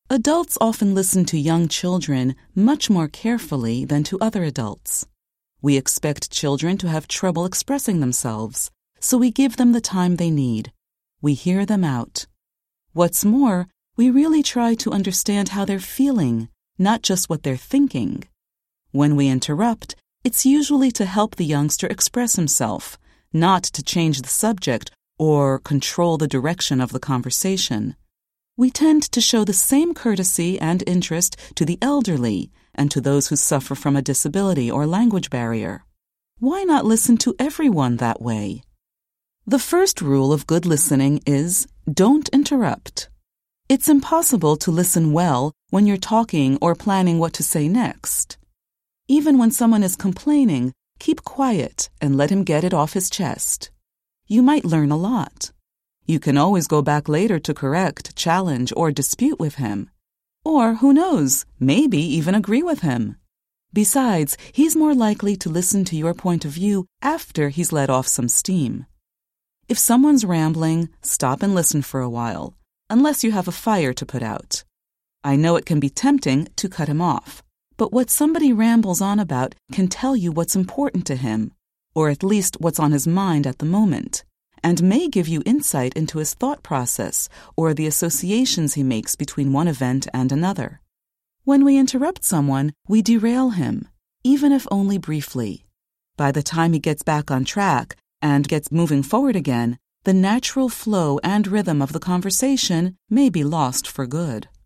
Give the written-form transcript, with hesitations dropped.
Adults often listen to young children much more carefully than to other adults. We expect children to have trouble expressing themselves, so we give them the time they need. We hear them out. What's more, we really try to understand how they're feeling, not just what they're thinking. When we interrupt, it's usually to help the youngster express himself, not to change the subject or control the direction of the conversation. We tend to show the same courtesy and interest to the elderly and to those who suffer from a disability or language barrier. Why not listen to everyone that way? The first rule of good listening is don't interrupt. It's impossible to listen well when you're talking or planning what to say next. Even when someone is complaining, keep quiet and let him get it off his chest. You might learn a lot. You can always go back later to correct, challenge, or dispute with him. Or, who knows, maybe even agree with him. Besides, he's more likely to listen to your point of view after he's let off some steam. If someone's rambling, stop and listen for a while, unless you have a fire to put out. I know it can be tempting to cut him off, but what somebody rambles on about can tell you what's important to him, or at least what's on his mind at the moment, and may give you insight into his thought process or the associations he makes between one event and another. When we interrupt someone, we derail him, even if only briefly. By the time he gets back on track and gets moving forward again, the natural flow and rhythm of the conversation may be lost for good.